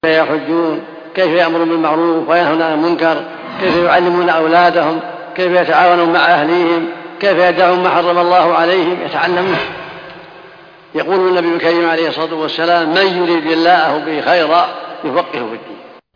يحجون، كيف يأمرون بالمعروف وينهون عن المنكر، كيف يعلمون أولادهم، كيف يتعاونون مع أهليهم، كيف يدعون ما حرم الله عليهم يتعلمون. يقول النبي الكريم عليه الصلاة والسلام: من يريد الله به خيرا يفقهه في الدين.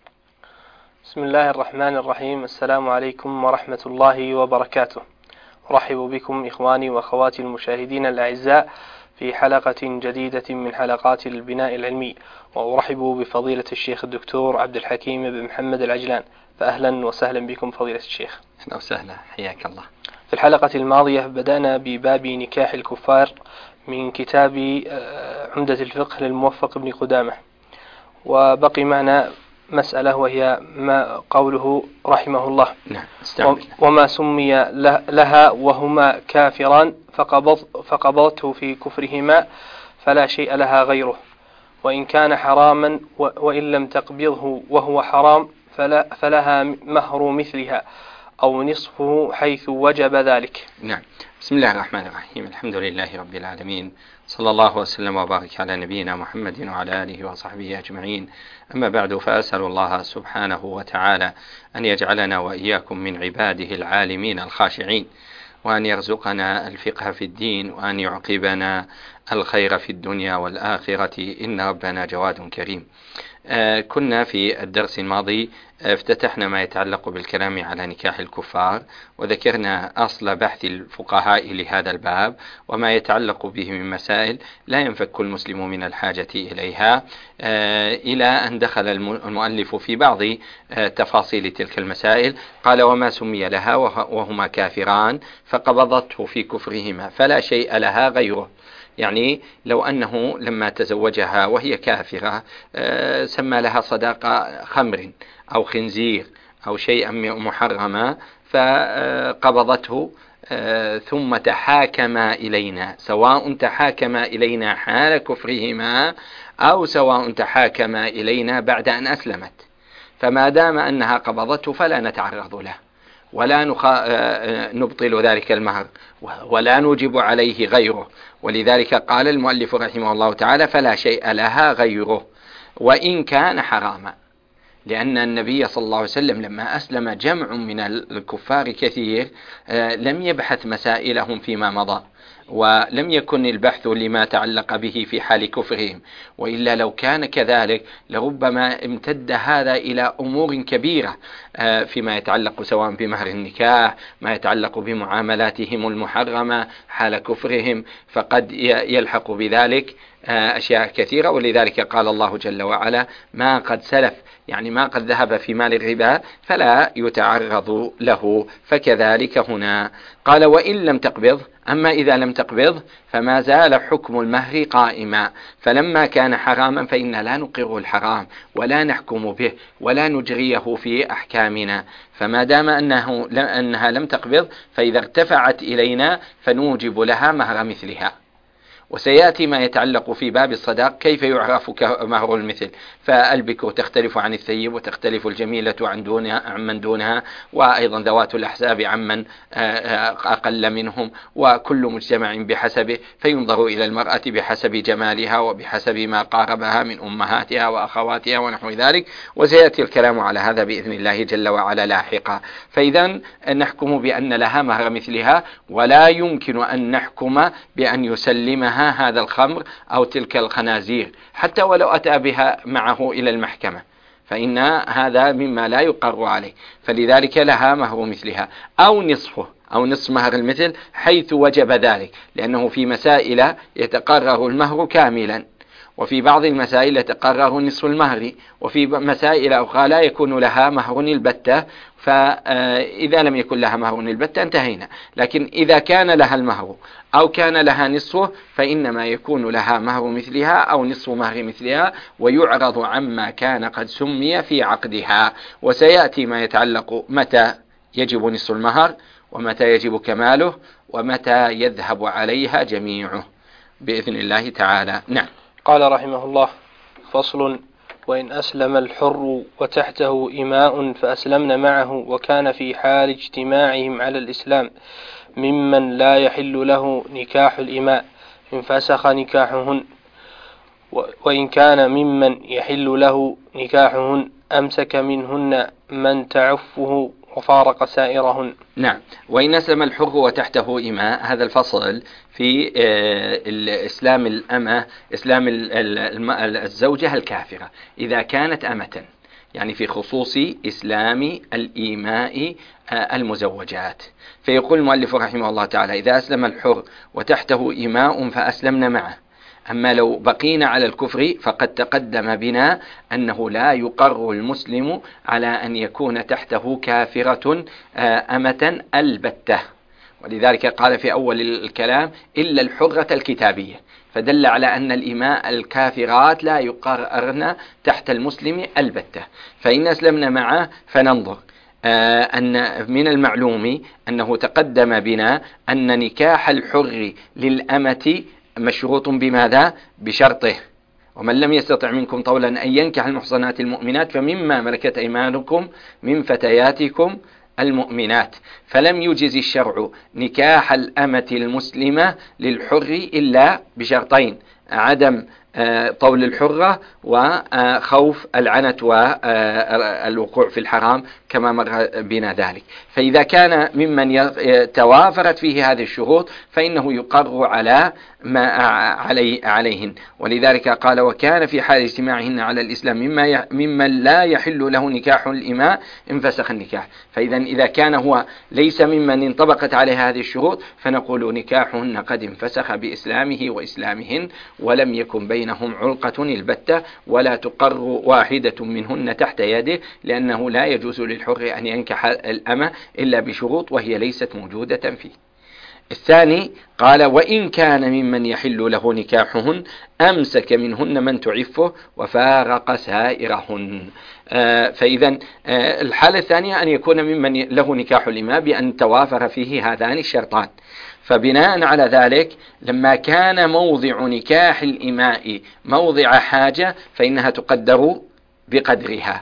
بسم الله الرحمن الرحيم. السلام عليكم ورحمة الله وبركاته. أرحب بكم إخواني وأخواتي المشاهدين الأعزاء في حلقة جديدة من حلقات البناء العلمي، وأرحب بفضيلة الشيخ الدكتور عبد الحكيم بن محمد العجلان، فأهلا وسهلا بكم فضيلة الشيخ. أهلا وسهلا، حياك الله. في الحلقة الماضية بدأنا بباب نكاح الكفار من كتاب عمدة الفقه للموفق بن قدامة، وبقي معنا مسألة وهي ما قوله رحمه الله: وما سمي لها وهما كافران فقبضته في كفرهما فلا شيء لها غيره، وإن كان حراما وإن لم تقبضه وهو حرام فلها مهر مثلها أو نصفه حيث وجب ذلك. نعم. بسم الله الرحمن الرحيم. الحمد لله رب العالمين، صلى الله وسلم وبارك على نبينا محمد وعلى آله وصحبه أجمعين. أما بعد، فأسأل الله سبحانه وتعالى أن يجعلنا وإياكم من عباده العالمين الخاشعين، وأن يرزقنا الفقه في الدين، وأن يعقبنا الخير في الدنيا والآخرة، إن ربنا جواد كريم. كنا في الدرس الماضي افتتحنا ما يتعلق بالكلام على نكاح الكفار، وذكرنا أصل بحث الفقهاء لهذا الباب وما يتعلق به من مسائل لا ينفك المسلم من الحاجة إليها، إلى أن دخل المؤلف في بعض تفاصيل تلك المسائل. قال: وما سمي لها وهما كافران فقبضته في كفرهما فلا شيء لها غيره. يعني لو أنه لما تزوجها وهي كافرة سمى لها صداقة خمر أو خنزير أو شيئا محرما فقبضته، ثم تحاكما إلينا، سواء تحاكما إلينا حال كفرهما أو سواء تحاكما إلينا بعد أن أسلمت، فما دام أنها قبضته فلا نتعرض له ولا نبطل ذلك المهر ولا نوجب عليه غيره. ولذلك قال المؤلف رحمه الله تعالى: فلا شيء لها غيره وإن كان حراما، لأن النبي صلى الله عليه وسلم لما أسلم جمع من الكفار كثير لم يبحث مسائلهم فيما مضى، ولم يكن البحث لما تعلق به في حال كفرهم، وإلا لو كان كذلك لربما امتد هذا إلى أمور كبيرة فيما يتعلق سواء بمهر النكاح، ما يتعلق بمعاملاتهم المحرمة حال كفرهم، فقد يلحق بذلك أشياء كثيرة. ولذلك قال الله جل وعلا: ما قد سلف، يعني ما قد ذهب في مال الربا فلا يتعرض له. فكذلك هنا قال: وإن لم تقبض، أما إذا لم تقبض فما زال حكم المهر قائما، فلما كان حراما فإنا لا نقر الحرام ولا نحكم به ولا نجريه في أحكامنا، فما دام أنها لم تقبض فإذا ارتفعت إلينا فنوجب لها مهر مثلها. وسيأتي ما يتعلق في باب الصداق كيف يعرف مهر المثل، فالبكر تختلف عن الثيب، وتختلف الجميلة عن من دونها، وأيضا ذوات الأحساب عن من أقل منهم، وكل مجتمع بحسبه، فينظر إلى المرأة بحسب جمالها وبحسب ما قاربها من أمهاتها وأخواتها ونحو ذلك، وسيأتي الكلام على هذا بإذن الله جل وعلا لاحقا. فإذا نحكم بأن لها مهر مثلها، ولا يمكن أن نحكم بأن يسلمها هذا الخمر أو تلك الخنازير حتى ولو أتى بها معه إلى المحكمة، فإن هذا مما لا يقر عليه. فلذلك لها مهر مثلها أو نصفه أو نصف مهر المثل حيث وجب ذلك، لأنه في مسائل يتقرر المهر كاملا، وفي بعض المسائل يتقرر نصف المهر، وفي مسائل أخرى لا يكون لها مهر البتة، فإذا لم يكن لها مهر البتة انتهينا. لكن إذا كان لها المهر أو كان لها نصفه فإنما يكون لها مهر مثلها أو نصف مهر مثلها، ويعرض عما كان قد سمي في عقدها. وسيأتي ما يتعلق متى يجب نصف المهر ومتى يجب كماله ومتى يذهب عليها جميعه بإذن الله تعالى. نعم. قال رحمه الله: فصل: وإن أسلم الحر وتحته إماء فأسلمن معه وكان في حال اجتماعهم على الإسلام ممن لا يحل له نكاح الإماء انفسخ نكاحهن، وإن كان ممن يحل له نكاحهن أمسك منهن من تعفه وفارق سائرهن. نعم. وإن أسلم الحر وتحته إماء، هذا الفصل في إسلام الأمة، إسلام الزوجة الكافرة إذا كانت أمة، يعني في خصوص إسلام الإيماء المزوجات. فيقول المؤلف رحمه الله تعالى: إذا أسلم الحر وتحته إماء فأسلمن معه. أما لو بقينا على الكفر فقد تقدم بنا أنه لا يقر المسلم على أن يكون تحته كافرة أمة البتة، ولذلك قال في أول الكلام: إلا الحرة الكتابية، فدل على أن الإماء الكافرات لا يقررن تحت المسلم البتة. فإن أسلمنا معه فننظر أن من المعلوم أنه تقدم بنا أن نكاح الحر للأمة مشروط بماذا؟ بشرطه: ومن لم يستطع منكم طولا أن ينكح المحصنات المؤمنات فمما ملكت أيمانكم من فتياتكم المؤمنات. فلم يجز الشرع نكاح الأمة المسلمة للحر إلا بشرطين: عدم طول الحرة وخوف العنت والوقوع في الحرام كما مر بنا ذلك. فإذا كان ممن توافرت فيه هذه الشروط فإنه يقر على ما عليهن. ولذلك قال: وكان في حال اجتماعهن على الإسلام ممن لا يحل له نكاح الإماء انفسخ النكاح. إذا كان هو ليس ممن انطبقت عليه هذه الشروط فنقول نكاحهن قد انفسخ بإسلامه وإسلامهن، ولم يكن بينهم علقة البتة، ولا تقر واحدة منهن تحت يده، لأنه لا يجوز للحر أن ينكح الأمة إلا بشروط وهي ليست موجودة فيه. الثاني قال: وإن كان ممن يحل له نكاحهن أمسك منهن من تعفه وفارق سائرهن. فإذا الحالة الثانية أن يكون ممن له نكاح الإماء بأن توافر فيه هذان الشرطان. فبناء على ذلك لما كان موضع نكاح الإماء موضع حاجة فإنها تقدر بقدرها.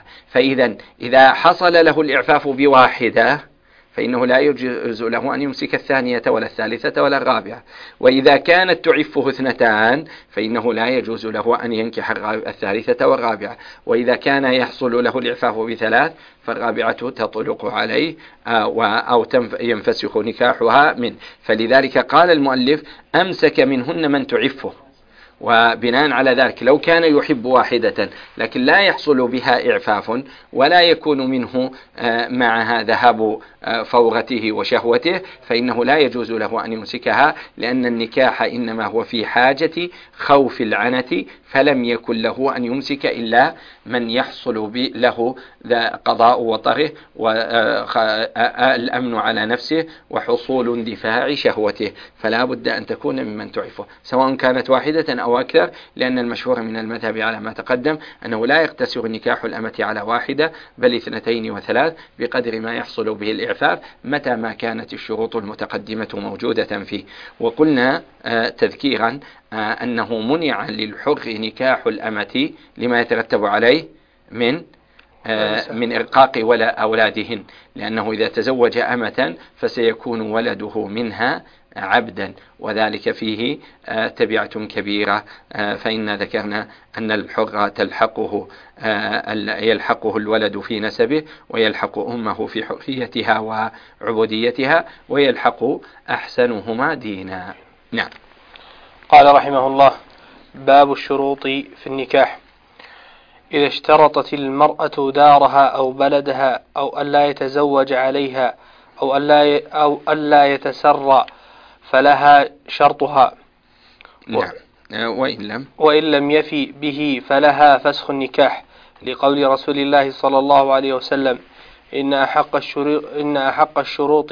إذا حصل له الإعفاف بواحدة فإنه لا يجوز له أن يمسك الثانية ولا الثالثة ولا الرابعة. وإذا كانت تعفه اثنتان فإنه لا يجوز له أن ينكح الثالثة والرابعة. وإذا كان يحصل له الإعفاف بثلاث فالرابعة تطلق عليه أو ينفسخ نكاحها منه. فلذلك قال المؤلف: أمسك منهن من تعفه. وبناء على ذلك لو كان يحب واحدة لكن لا يحصل بها إعفاف ولا يكون منه معها ذهاب فورته وشهوته فإنه لا يجوز له أن يمسكها، لأن النكاح إنما هو في حاجة خوف العنة، فلم يكن له أن يمسك إلا من يحصل له قضاء وطره والأمن على نفسه وحصول اندفاع شهوته. فلا بد أن تكون ممن تعفه سواء كانت واحدة أو أكثر، لأن المشهور من المذهب على ما تقدم أنه لا يقتصر نكاح الأمة على واحدة بل اثنتين وثلاث بقدر ما يحصل به الإعفاف متى ما كانت الشروط المتقدمة موجودة فيه. وقلنا تذكيرا أنه منع للحر نكاح الأمة لما يترتب عليه من إرقاق ولا أولادهن، لأنه إذا تزوج أمة فسيكون ولده منها عبدا، وذلك فيه تبعة كبيرة. فإن ذكرنا أن الحر يلحقه الولد في نسبه، ويلحق أمه في حريتها وعبوديتها، ويلحق أحسنهما دينا. نعم. قال رحمه الله: باب الشروط في النكاح. إذا اشترطت المرأة دارها أو بلدها أو ألا يتزوج عليها أو ألا يتسرى فلها شرطها. نعم. وإن لم يفي به فلها فسخ النكاح، لقول رسول الله صلى الله عليه وسلم: إن أحق الشروط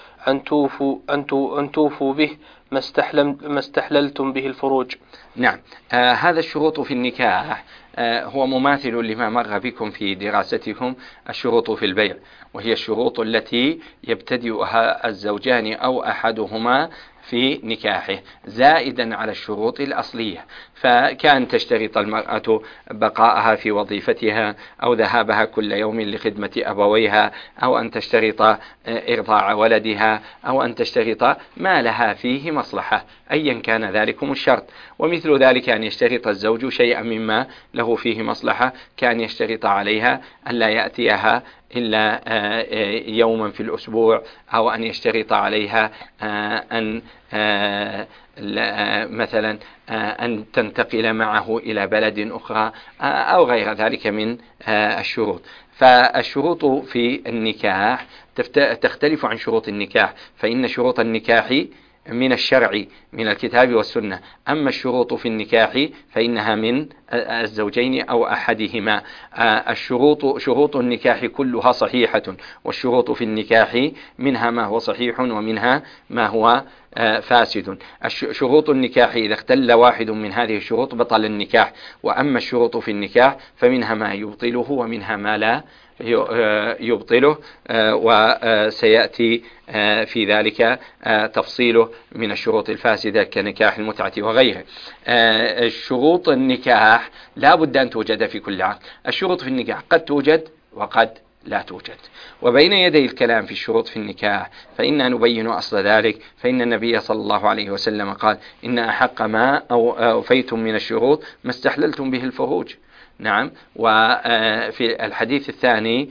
أن توفوا به ما استحللتم به الفروج. نعم. هذا الشروط في النكاح هو مماثل لما مر بكم في دراستكم الشروط في البيع، وهي الشروط التي يبتدئها الزوجان أو أحدهما في نكاحه زائدا على الشروط الأصلية. فكان تشترط المرأة بقاءها في وظيفتها أو ذهابها كل يوم لخدمة أبويها، أو أن تشترط إرضاع ولدها، أو أن تشترط ما لها فيه مصلحة أيا كان ذلكم الشرط. ومثل ذلك أن يشترط الزوج شيئا مما له فيه مصلحة، كان يشترط عليها أن لا يأتيها إلا يوما في الأسبوع، أو أن يشترط عليها أن مثلا أن تنتقل معه إلى بلد أخرى أو غير ذلك من الشروط. فالشروط في النكاح تختلف عن شروط النكاح، فإن شروط النكاح من الشرع من الكتاب والسنة، أما الشروط في النكاح فإنها من الزوجين أو أحدهما. شروط النكاح كلها صحيحة، والشروط في النكاح منها ما هو صحيح ومنها ما هو فاسد. شروط النكاح إذا اختل واحد من هذه الشروط بطل النكاح، وأما الشروط في النكاح فمنها ما يبطله ومنها ما لا يبطله، وسيأتي في ذلك تفصيله من الشروط الفاسدة كنكاح المتعة وغيره. شروط النكاح لا بد أن توجد في كل عقد. الشروط في النكاح قد توجد وقد لا توجد. وبين يدي الكلام في الشروط في النكاح فإننا نبين أصل ذلك، فإن النبي صلى الله عليه وسلم قال: إن أحق ما أوفيتم من الشروط ما استحللتم به الفروج. نعم. وفي الحديث الثاني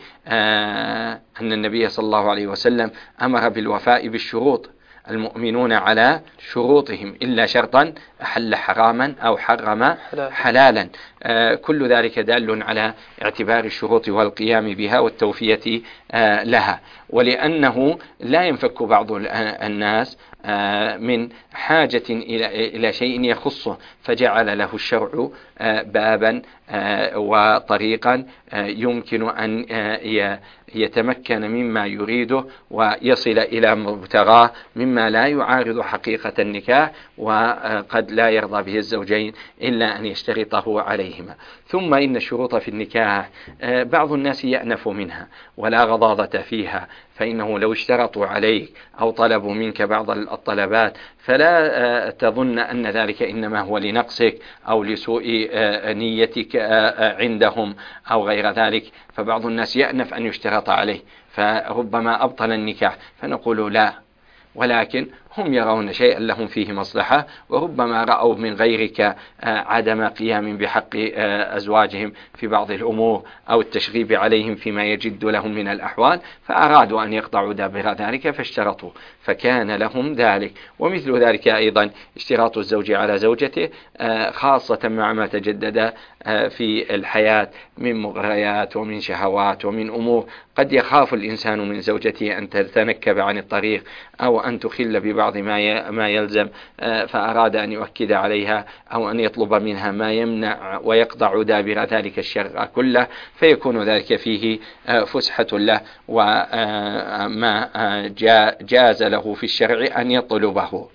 أن النبي صلى الله عليه وسلم أمر بالوفاء بالشروط: المؤمنون على شروطهم إلا شرطا أحل حراما أو حرم حلالا. كل ذلك دال على اعتبار الشروط والقيام بها والتوفية لها. ولأنه لا ينفك بعض الناس من حاجة إلى شيء يخصه، فجعل له الشرع بابا وطريقا يمكن أن يتمكن مما يريده ويصل إلى مبتغاه مما لا يعارض حقيقة النكاح، وقد لا يرضى به الزوجين إلا أن يشترطه عليهما. ثم إن الشروط في النكاح بعض الناس يأنف منها ولا غضاضة فيها، فإنه لو اشترطوا عليك أو طلبوا منك بعض الطلبات فلا تظن أن ذلك إنما هو لنقصك أو لسوء نيتك عندهم أو غير ذلك. فبعض الناس يأنف أن يشترط عليه فربما أبطل النكاح، فنقول لا، ولكن هم يرون شيئا لهم فيه مصلحة، وربما رأوا من غيرك عدم قيام بحق أزواجهم في بعض الأمور أو التشغيب عليهم فيما يجد لهم من الأحوال، فأرادوا أن يقطعوا دابر ذلك فاشترطوا، فكان لهم ذلك. ومثل ذلك أيضا اشتراط الزوج على زوجته، خاصة مع ما تجدد في الحياة من مغريات ومن شهوات ومن أمور قد يخاف الإنسان من زوجته أن تتنكب عن الطريق أو أن تخل ببعض ما يلزم، فأراد أن يؤكد عليها أو أن يطلب منها ما يمنع ويقطع دابر ذلك الشر كله، فيكون ذلك فيه فسحة له وما جاز له في الشرع أن يطلبه.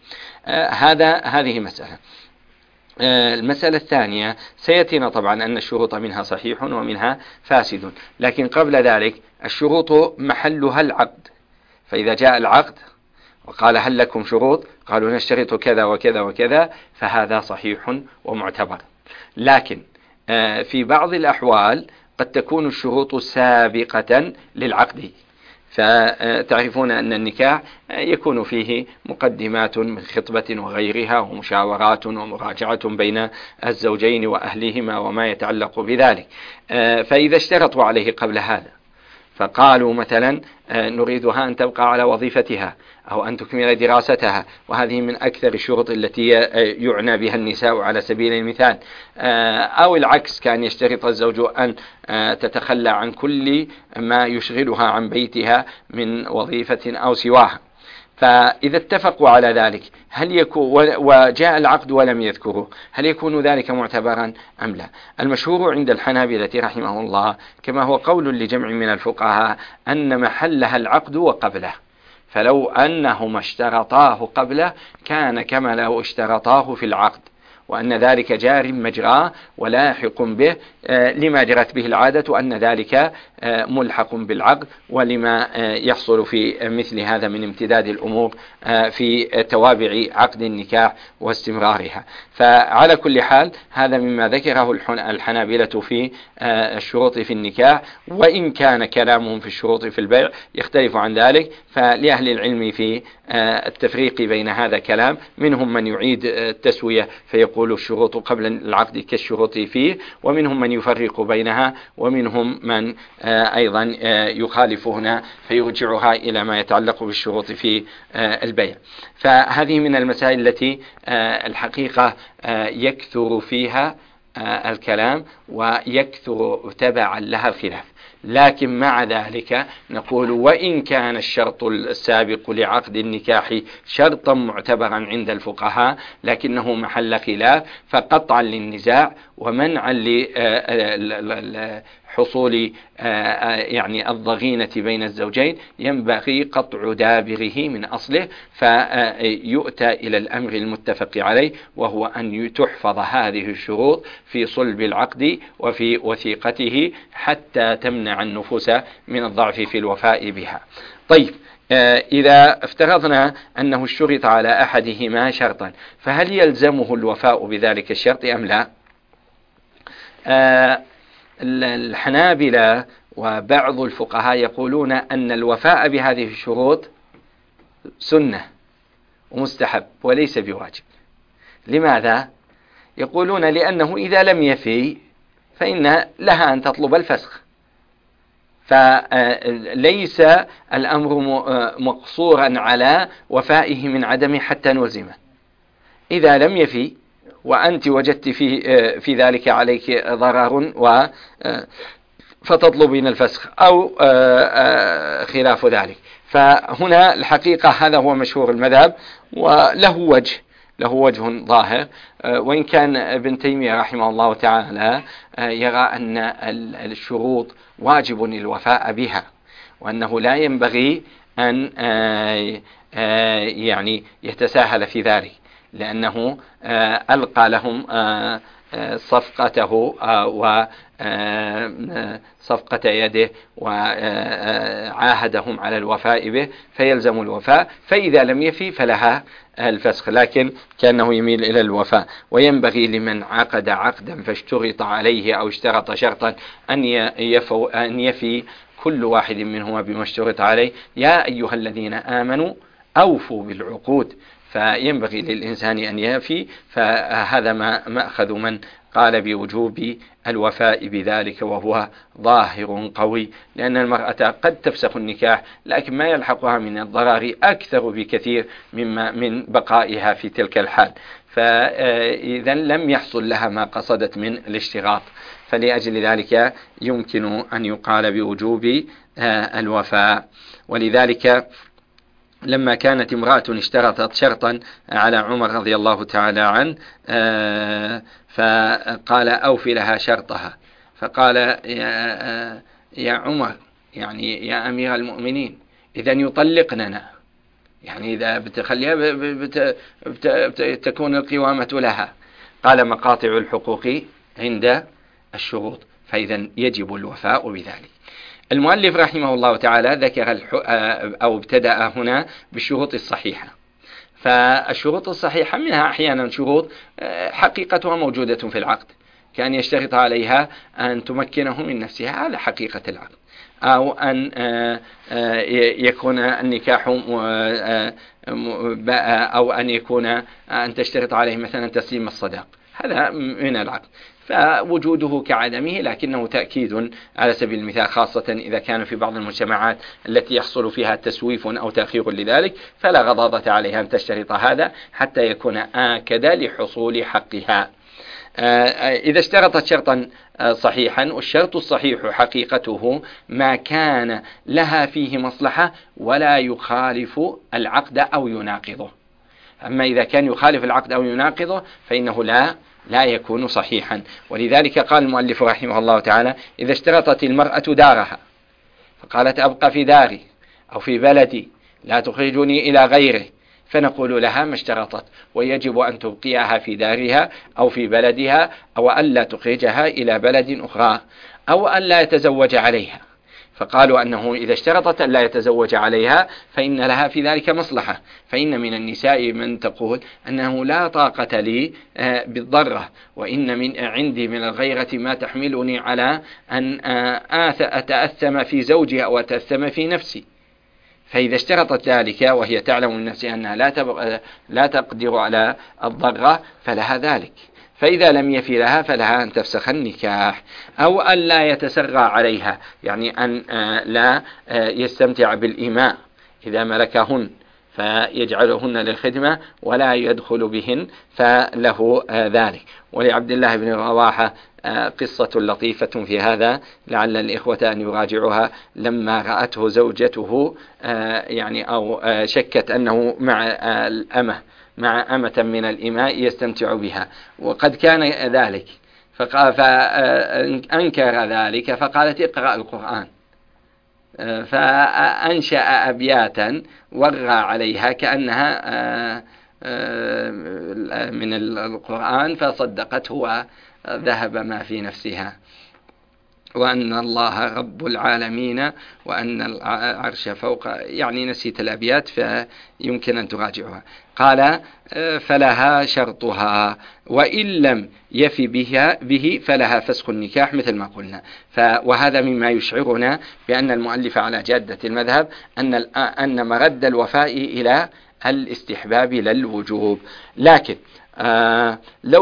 هذه مسألة. المسألة الثانية سيأتينا طبعا أن الشروط منها صحيح ومنها فاسد، لكن قبل ذلك الشروط محلها العقد. فإذا جاء العقد وقال: هل لكم شروط؟ قالوا: نشترط كذا وكذا وكذا، فهذا صحيح ومعتبر. لكن في بعض الأحوال قد تكون الشروط سابقة للعقد، فتعرفون أن النكاح يكون فيه مقدمات من خطبة وغيرها ومشاورات ومراجعة بين الزوجين وأهلهما وما يتعلق بذلك. فإذا اشترطوا عليه قبل هذا فقالوا مثلا: نريدها أن تبقى على وظيفتها أو أن تكمل دراستها، وهذه من أكثر الشروط التي يعنى بها النساء على سبيل المثال، أو العكس، كان يشترط الزوج أن تتخلى عن كل ما يشغلها عن بيتها من وظيفة أو سواها. فإذا اتفقوا على ذلك وجاء العقد ولم يذكره، هل يكون ذلك معتبرا أم لا؟ المشهور عند الحنابلة رحمه الله كما هو قول لجمع من الفقهاء أن محلها العقد وقبله، فلو أنهما اشترطاه قبله كان كما لو اشترطاه في العقد، وأن ذلك جار مجراه ولاحق به لما جرت به العادة، وأن ذلك ملحق بالعقد ولما يحصل في مثل هذا من امتداد الأمور في توابع عقد النكاح واستمرارها. فعلى كل حال هذا مما ذكره الحنابلة في الشروط في النكاح، وإن كان كلامهم في الشروط في البيع يختلف عن ذلك، فلأهل العلم في التفريق بين هذا كلام. منهم من يعيد التسوية فيقول الشروط قبل العقد كالشروط فيه، ومنهم من يفرق بينها، ومنهم من أيضا يخالف هنا فيرجعها إلى ما يتعلق بالشروط في البيع. فهذه من المسائل التي الحقيقة يكثر فيها الكلام ويكثر تبعا لها الخلاف. لكن مع ذلك نقول وإن كان الشرط السابق لعقد النكاح شرطا معتبرا عند الفقهاء لكنه محل خلاف، فقطعا للنزاع ومنعا لحصول يعني الضغينة بين الزوجين ينبغي قطع دابره من أصله، فيؤتى إلى الأمر المتفق عليه، وهو أن تحفظ هذه الشروط في صلب العقد وفي وثيقته حتى تمنع النفوس من الضعف في الوفاء بها. طيب، إذا افترضنا أنه اشترط على أحدهما شرطا، فهل يلزمه الوفاء بذلك الشرط أم لا؟ الحنابلة وبعض الفقهاء يقولون أن الوفاء بهذه الشروط سنة ومستحب وليس بواجب. لماذا؟ يقولون لأنه إذا لم يفي فإن لها أن تطلب الفسخ، فليس الأمر مقصورا على وفائه من عدم حتى نلزمه. إذا لم يفي وأنت وجدت في ذلك عليك ضرر فتطلبين الفسخ أو خلاف ذلك، فهنا الحقيقة هذا هو مشهور المذهب وله وجه ظاهر، وإن كان ابن تيمية رحمه الله تعالى يرى أن الشروط واجب الوفاء بها، وأنه لا ينبغي أن يعني يتساهل في ذلك، لأنه ألقى لهم صفقته وصفقة يده وعاهدهم على الوفاء به، فيلزم الوفاء، فإذا لم يفي فلها الفسخ، لكن كأنه يميل إلى الوفاء. وينبغي لمن عقد عقدا فاشترط عليه أو اشترط شرطا أن يفي كل واحد منهما بما اشترط عليه. يا أيها الذين آمنوا أوفوا بالعقود، فينبغي للإنسان أن يفي. فهذا ما مأخذ من قال بوجوب الوفاء بذلك، وهو ظاهر قوي، لأن المرأة قد تفسخ النكاح لكن ما يلحقها من الضرر أكثر بكثير مما من بقائها في تلك الحال، فإذا لم يحصل لها ما قصدت من الاشتراط، فلأجل ذلك يمكن أن يقال بوجوب الوفاء. ولذلك لما كانت امرأة اشترطت شرطا على عمر رضي الله تعالى عنه فقال أوفي لها شرطها، فقال يا عمر، يعني يا أمير المؤمنين، إذا يطلقننا، يعني إذا بتخليها تكون القوامة لها. قال مقاطع الحقوق عند الشروط، فإذا يجب الوفاء بذلك. المؤلف رحمه الله تعالى ذكر أو ابتدأ هنا بالشروط الصحيحة، فالشروط الصحيحة منها أحيانا شروط حقيقتها موجودة في العقد، كان يشترط عليها أن تمكنه من نفسها، هذا حقيقة العقد، أو أن يكون النكاح أو أن يكون أن تشترط عليه مثلا تسليم الصداق، هذا من العقد، فوجوده كعدمه، لكنه تأكيد على سبيل المثال، خاصة إذا كان في بعض المجتمعات التي يحصل فيها تسويف أو تأخير لذلك، فلا غضاضة عليها أن تشترط هذا حتى يكون آكد لحصول حقها. إذا اشترطت شرطا صحيحا، والشرط الصحيح حقيقته ما كان لها فيه مصلحة ولا يخالف العقد أو يناقضه، أما إذا كان يخالف العقد أو يناقضه فإنه لا يكون صحيحا. ولذلك قال المؤلف رحمه الله تعالى: إذا اشترطت المرأة دارها فقالت أبقى في داري أو في بلدي لا تخرجني إلى غيره، فنقول لها ما اشترطت، ويجب أن تبقيها في دارها أو في بلدها، أو ألا تخرجها إلى بلد أخرى، أو ألا يتزوج عليها. فقالوا أنه إذا اشترطت أن لا يتزوج عليها فإن لها في ذلك مصلحة. فإن من النساء من تقول أنه لا طاقة لي بالضرة، وإن من عندي من الغيرة ما تحملني على أن أتأثم في زوجي أو أتأثم في نفسي. فإذا اشترطت ذلك وهي تعلم من نفسها أنها لا تقدر على الضرة فلها ذلك. فإذا لم يفي لها فلها أن تفسخ النكاح، أو أن لا يتسرى عليها، يعني أن لا يستمتع بالإيماء إذا ملكهن فيجعلهن للخدمة ولا يدخل بهن فله ذلك. ولعبد الله بن رواحة قصة لطيفة في هذا لعل الإخوة أن يراجعوها. لما رأته زوجته يعني أو شكت أنه مع أمة من الإماء يستمتع بها وقد كان ذلك، فأنكر ذلك، فقالت اقرأ القرآن، فأنشأ أبياتا ورى عليها كأنها من القرآن فصدقته وذهب ما في نفسها، وأن الله رب العالمين وأن العرش فوق، يعني نسيت الأبيات فيمكن أن تراجعها. قال فلها شرطها، وإن لم يفي به فلها فسخ النكاح مثل ما قلنا. وهذا مما يشعرنا بأن المؤلف على جادة المذهب أن مرد الوفاء إلى الاستحباب لا الوجوب. لكن لو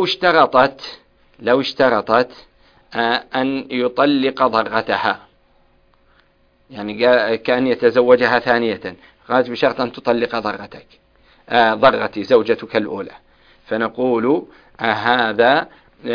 اشترطت أن يطلق ضرتها، يعني كأن يتزوجها ثانية، قالت بشرط أن تطلق ضرتي زوجتك الأولى، فنقول هذا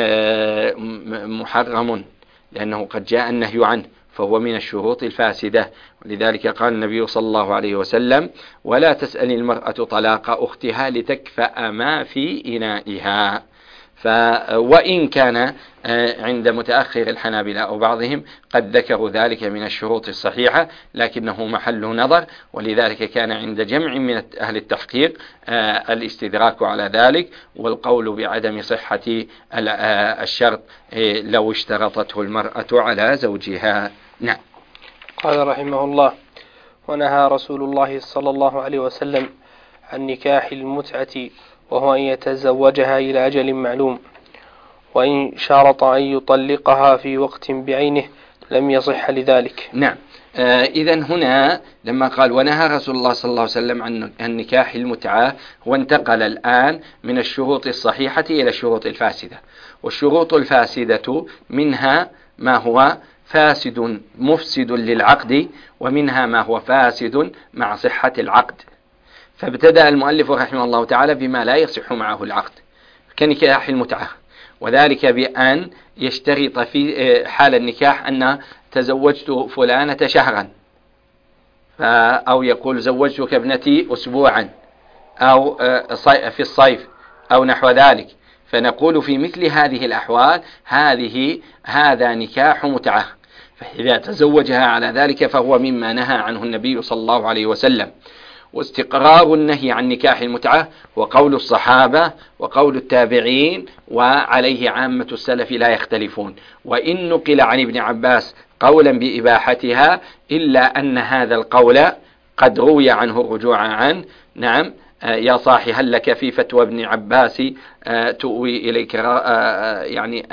محرم لأنه قد جاء النهي عنه، فهو من الشروط الفاسدة. ولذلك قال النبي صلى الله عليه وسلم ولا تسأل المرأة طلاق أختها لتكفأ ما في إنائها. وإن كان عند متأخر الحنابلة أو بعضهم قد ذكروا ذلك من الشروط الصحيحة، لكنه محل نظر، ولذلك كان عند جمع من أهل التحقيق الاستدراك على ذلك، والقول بعدم صحة الشرط لو اشترطته المرأة على زوجها. نعم. قال رحمه الله: ونهى رسول الله صلى الله عليه وسلم عن نكاح المتعة، وهو أن يتزوجها إلى أجل معلوم، وإن شارط أن يطلقها في وقت بعينه لم يصح لذلك. نعم. إذن هنا لما قال ونهى رسول الله صلى الله عليه وسلم عن نكاح المتعة، هو انتقل الآن من الشروط الصحيحة إلى الشروط الفاسدة. والشروط الفاسدة منها ما هو فاسد مفسد للعقد، ومنها ما هو فاسد مع صحة العقد. فابتدأ المؤلف رحمه الله تعالى بما لا يصح معه العقد كنكاح المتعة، وذلك بأن يشترط في حال النكاح أن تزوجت فلانة شهرا، أو يقول زوجتك ابنتي أسبوعا، أو في الصيف أو نحو ذلك. فنقول في مثل هذه الأحوال هذا نكاح متعة، فإذا تزوجها على ذلك فهو مما نهى عنه النبي صلى الله عليه وسلم. واستقرار النهي عن نكاح المتعة وقول الصحابة وقول التابعين، وعليه عامة السلف لا يختلفون. وإن نقل عن ابن عباس قولا بإباحتها، إلا أن هذا القول قد روي عنه الرجوع عنه. نعم. يا صاحي هل لك في فتوى ابن عباس تؤوي إليك، يعني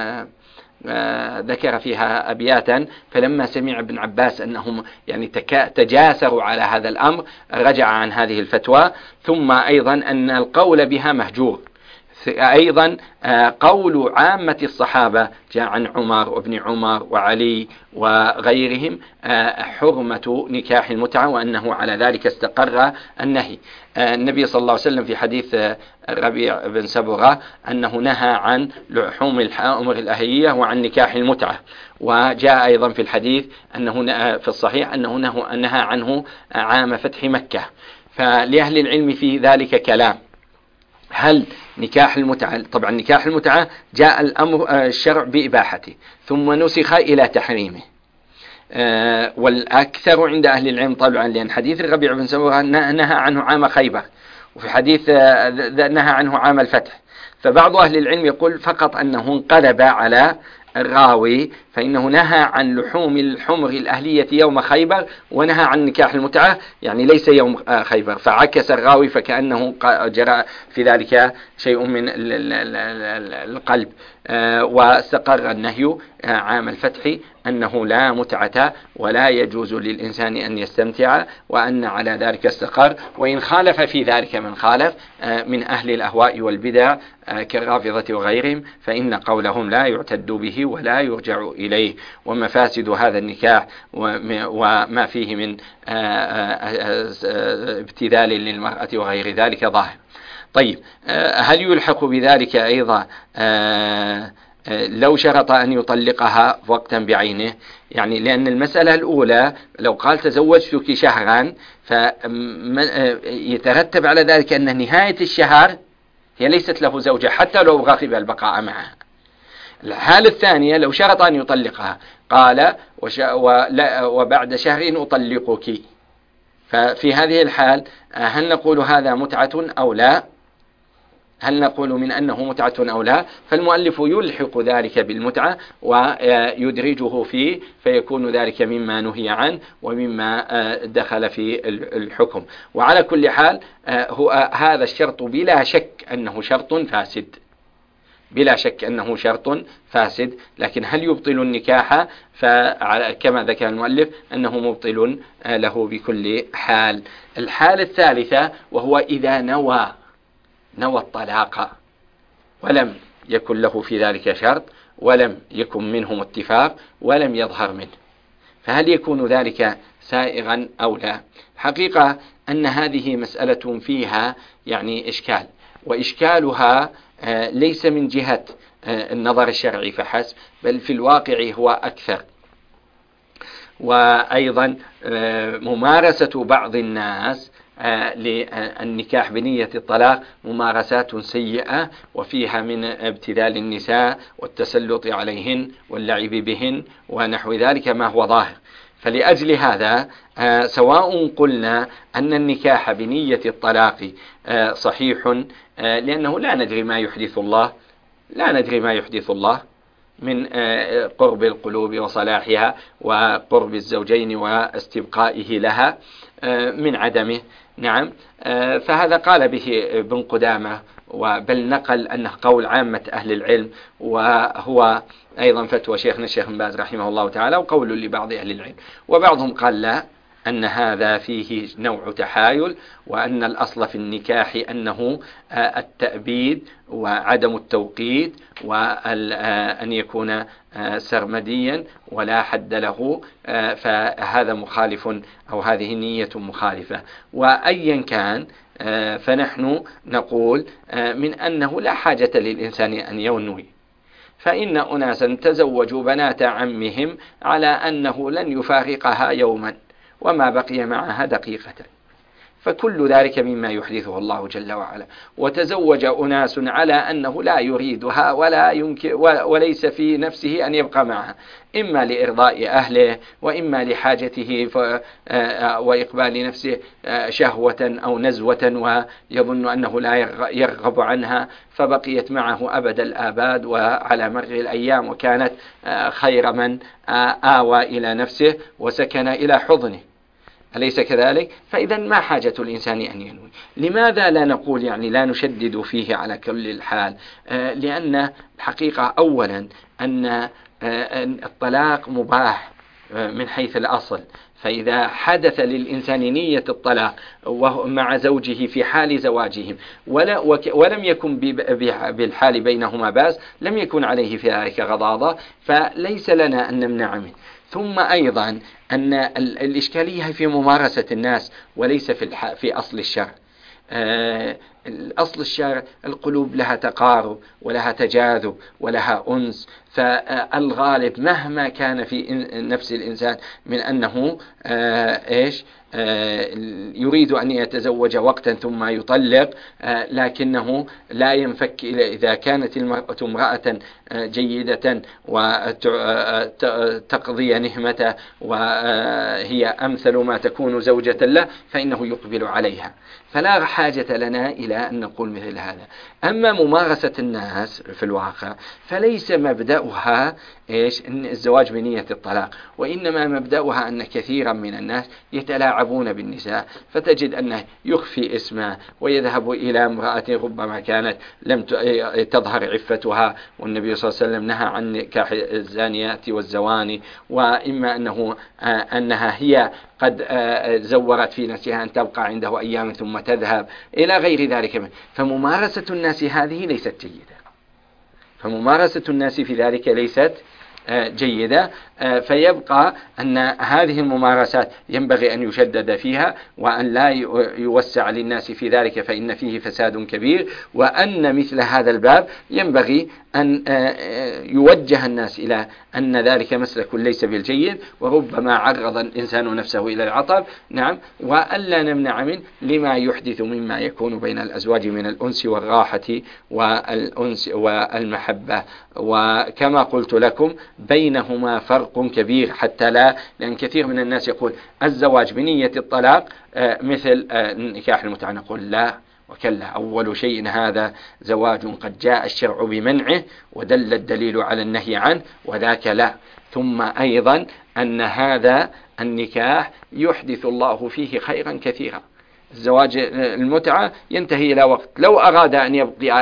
ذكر فيها أبياتا، فلما سمع ابن عباس أنهم يعني تجاسروا على هذا الأمر رجع عن هذه الفتوى. ثم أيضا أن القول بها مهجور. أيضا قول عامة الصحابة جاء عن عمر وابن عمر وعلي وغيرهم حرمة نكاح المتعة، وأنه على ذلك استقر النهي. النبي صلى الله عليه وسلم في حديث الربيع بن سبرة أنه نهى عن لحوم الحمر الأهلية وعن نكاح المتعة. وجاء أيضا في الحديث أنه في الصحيح أنه نهى عنه عام فتح مكة. فلأهل العلم في ذلك كلام. هل نكاح المتعة، طبعا نكاح المتعة جاء الأمر الشرع بإباحته ثم نسخ إلى تحريمه، والأكثر عند أهل العلم طبعا لأن حديث الربيع بن سبرة نهى عنه عام خيبر، وفي حديث نهى عنه عام الفتح. فبعض أهل العلم يقول فقط أنه انقلب على الراوي، فإنه نهى عن لحوم الحمر الأهلية يوم خيبر ونهى عن نكاح المتعة، يعني ليس يوم خيبر، فعكس الراوي فكأنه جرى في ذلك شيء من القلب. واستقر النهي عام الفتح أنه لا متعة ولا يجوز للإنسان أن يستمتع، وأن على ذلك استقر. وإن خالف في ذلك من خالف من أهل الأهواء والبدع كالرافضة وغيرهم، فإن قولهم لا يعتد به ولا يرجع إليه. ومفاسد هذا النكاح وما فيه من ابتذال للمرأة وغير ذلك ظاهر. طيب، هل يلحق بذلك أيضا لو شرط أن يطلقها وقتا بعينه؟ يعني لأن المسألة الأولى لو قال تزوجتك شهرا فيترتب على ذلك أن نهاية الشهر هي ليست له زوجة حتى لو رغب البقاء معها. الحالة الثانية لو شرط أن يطلقها قال وبعد شهر أطلقك، ففي هذه الحال هل نقول هذا متعة أو لا؟ هل نقول من أنه متعة أو لا؟ فالمؤلف يلحق ذلك بالمتعة ويدرجه فيه، فيكون ذلك مما نهي عنه ومما دخل في الحكم. وعلى كل حال هذا الشرط بلا شك أنه شرط فاسد، بلا شك أنه شرط فاسد. لكن هل يبطل النكاح؟ فكما ذكر المؤلف أنه مبطل له بكل حال. الحالة الثالثة وهو إذا نوى الطلاق ولم يكن له في ذلك شرط ولم يكن منهم اتفاق ولم يظهر منه، فهل يكون ذلك سائغا أو لا؟ حقيقة أن هذه مسألة فيها يعني إشكال، وإشكالها ليس من جهة النظر الشرعي فحسب، بل في الواقع هو أكثر. وأيضا ممارسة بعض الناس للنكاح بنية الطلاق ممارسات سيئة، وفيها من ابتذال النساء والتسلط عليهن واللعب بهن ونحو ذلك ما هو ظاهر. فلأجل هذا سواء قلنا أن النكاح بنية الطلاق صحيح، لأنه لا ندري ما يحدث الله من قرب القلوب وصلاحها وقرب الزوجين واستبقائه لها من عدمه. نعم، فهذا قال به ابن قدامة، وبل نقل أنه قول عامة أهل العلم، وهو أيضا فتوى شيخنا الشيخ بن باز رحمه الله تعالى، وقول لبعض أهل العلم. وبعضهم قال لا، أن هذا فيه نوع تحايل، وأن الأصل في النكاح أنه التأبيد وعدم التوقيت، وأن يكون سرمديا ولا حد له، فهذا مخالف أو هذه نية مخالفة. وأيا كان فنحن نقول من أنه لا حاجة للإنسان أن ينوي، فإن أناسا تزوجوا بنات عمهم على أنه لن يفارقها يوما وما بقي معها دقيقة، فكل ذلك مما يحدثه الله جل وعلا. وتزوج أناس على أنه لا يريدها ولا يمكن وليس في نفسه أن يبقى معها، إما لإرضاء أهله وإما لحاجته وإقبال نفسه شهوة أو نزوة، ويظن أنه لا يرغب عنها، فبقيت معه أبد الآباد وعلى مر الأيام، وكانت خير من آوى إلى نفسه وسكن إلى حضنه، أليس كذلك؟ فإذا ما حاجة الإنسان أن ينوي؟ لماذا لا نقول يعني لا نشدد فيه على كل الحال؟ لأن الحقيقة أولا أن الطلاق مباح من حيث الأصل، فإذا حدث للإنسان نية الطلاق مع زوجه في حال زواجهم ولم يكن بالحال بينهما بأس، لم يكن عليه في ذلك غضاضة، فليس لنا أن نمنع منه. ثم أيضا أن الإشكالية في ممارسة الناس وليس في أصل الشرع. الأصل الشارع القلوب لها تقارب ولها تجاذب ولها أنس، فالغالب مهما كان في نفس الإنسان من أنه يريد أن يتزوج وقتا ثم يطلق، لكنه لا ينفك إذا كانت المرأة امرأة جيدة وتقضي نهمته وهي أمثل ما تكون زوجة له فإنه يقبل عليها. فلا حاجة لنا إلى أن نقول مثل هذا. أما ممارسة الناس في الواقع فليس مبدأها الزواج بنية الطلاق، وإنما مبدأها أن كثيرا من الناس يتلاعبون بالنساء، فتجد أنه يخفي اسمه ويذهب إلى امرأة ربما كانت لم تظهر عفتها، والنبي صلى الله عليه وسلم نهى عن نكاح الزانيات والزواني، وإما أنها هي قد زورت في نفسها أن تبقى عنده أيام ثم تذهب إلى غير ذلك. فممارسة الناس هذه ليست جيدة، فممارسة الناس في ذلك ليست جيدة. فيبقى أن هذه الممارسات ينبغي أن يشدد فيها وأن لا يوسع للناس في ذلك فإن فيه فساد كبير، وأن مثل هذا الباب ينبغي أن يوجه الناس إلى أن ذلك مسلك ليس بالجيد، وربما عرض الإنسان نفسه إلى العطب، نعم، وألا نمنع منه لما يحدث مما يكون بين الأزواج من الأنس والراحة والأنس والمحبة. وكما قلت لكم بينهما فرق كبير، حتى لا، لأن كثير من الناس يقول الزواج بنية الطلاق مثل نكاح المتعة، نقول لا وكلا، أول شيء هذا زواج قد جاء الشرع بمنعه ودل الدليل على النهي عنه، وذاك لا. ثم أيضا أن هذا النكاح يحدث الله فيه خيرا كثيرا. الزواج المتعة ينتهي إلى وقت، لو أراد أن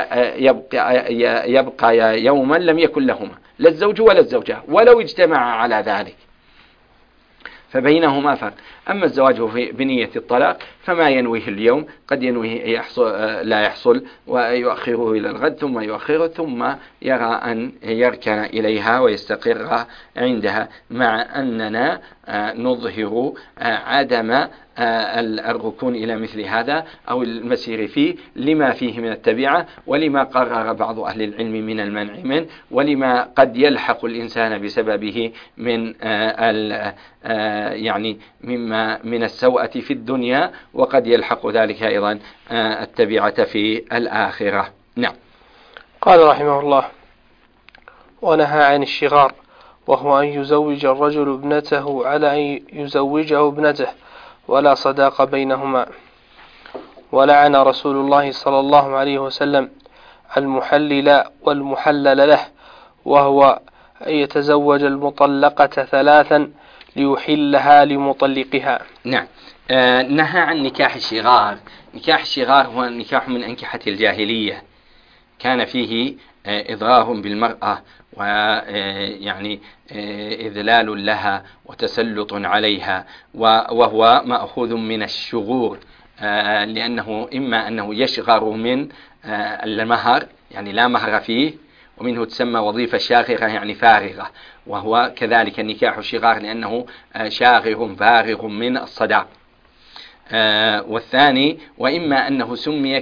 يبقى يوما لم يكن لهما لا الزوج ولا الزوجة ولو اجتمع على ذلك، فبينهما فرق. أما الزواج بنية الطلاق فما ينويه اليوم قد ينويه لا يحصل ويؤخره إلى الغد، ثم يؤخره، ثم يرى أن يركن إليها ويستقر عندها، مع أننا نظهر عدم الركون إلى مثل هذا أو المسير فيه لما فيه من التبعة، ولما قرر بعض أهل العلم من المنع منه، ولما قد يلحق الإنسان بسببه من يعني مما من السوءة في الدنيا، وقد يلحق ذلك أيضا التبعة في الآخرة. نعم. قال رحمه الله: ونهى عن الشغار، وهو أن يزوج الرجل ابنته على أن يزوجه ابنته ولا صداق بينهما. ولعن رسول الله صلى الله عليه وسلم المحلل والمحلل له، وهو أن يتزوج المطلقة ثلاثا ليحلها لمطلقها. نعم. نهى عن نكاح الشغار. نكاح الشغار هو النكاح من أنكحة الجاهلية، كان فيه إضرار بالمرأة ويعني إذلال لها وتسلط عليها، وهو مأخوذ من الشغور، لأنه إما أنه يشغر من المهر يعني لا مهر فيه، ومنه تسمى وظيفة شاغرة يعني فارغة، وهو كذلك النكاح الشغار لأنه شاغر فارغ من الصداق. والثاني وإما أنه سمي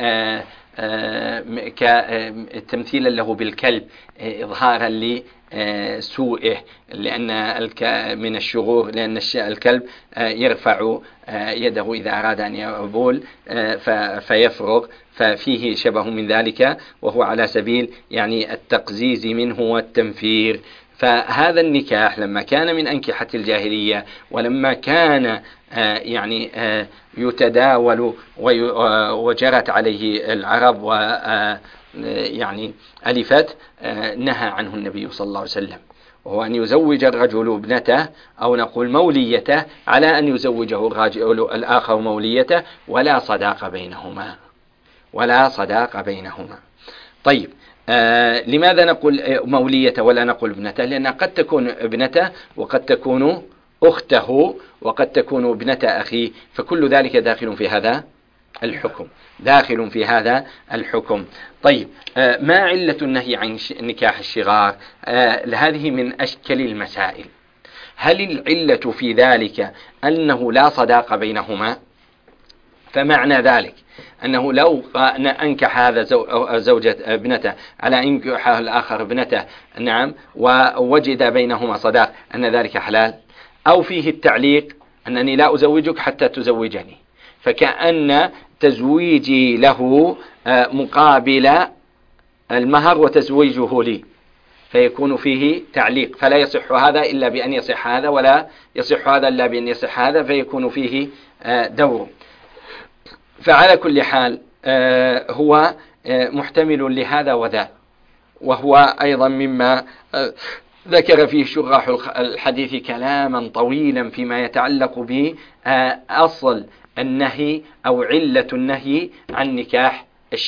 كتمثيلا له بالكلب إظهارا لسوءه، لأن من الشغور، لأن الكلب يرفع يده إذا أراد أن يبول فيفرغ، ففيه شبه من ذلك، وهو على سبيل يعني التقزيز منه والتنفير. فهذا النكاح لما كان من أنكحة الجاهلية، ولما كان يعني يتداول وجرت عليه العرب ويعني ألفت، نهى عنه النبي صلى الله عليه وسلم، وهو أن يزوج الرجل ابنته أو نقول موليته على أن يزوجه الرجل الآخر موليته ولا صداق بينهما، ولا صداق بينهما. طيب، لماذا نقول موليته ولا نقول ابنته؟ لأن قد تكون ابنته وقد تكون أخته وقد تكون ابنة أخيه، فكل ذلك داخل في هذا الحكم، داخل في هذا الحكم. طيب، ما علة النهي عن نكاح الشغار؟ هذه من أشكل المسائل. هل العلة في ذلك أنه لا صداق بينهما؟ فمعنى ذلك أنه لو أنكح هذا زوجة ابنته على أن ينكح الآخر ابنته، نعم، ووجد بينهما صداق، أن ذلك حلال. أو فيه التعليق أنني لا أزوجك حتى تزوجني، فكأن تزويجي له مقابل المهر وتزويجه لي، فيكون فيه تعليق، فلا يصح هذا إلا بأن يصح هذا، ولا يصح هذا إلا بأن يصح هذا، فيكون فيه دور. فعلى كل حال هو محتمل لهذا وذا، وهو أيضا مما ذكر فيه شراح الحديث كلاما طويلا فيما يتعلق بأصل النهي أو علة النهي عن نكاح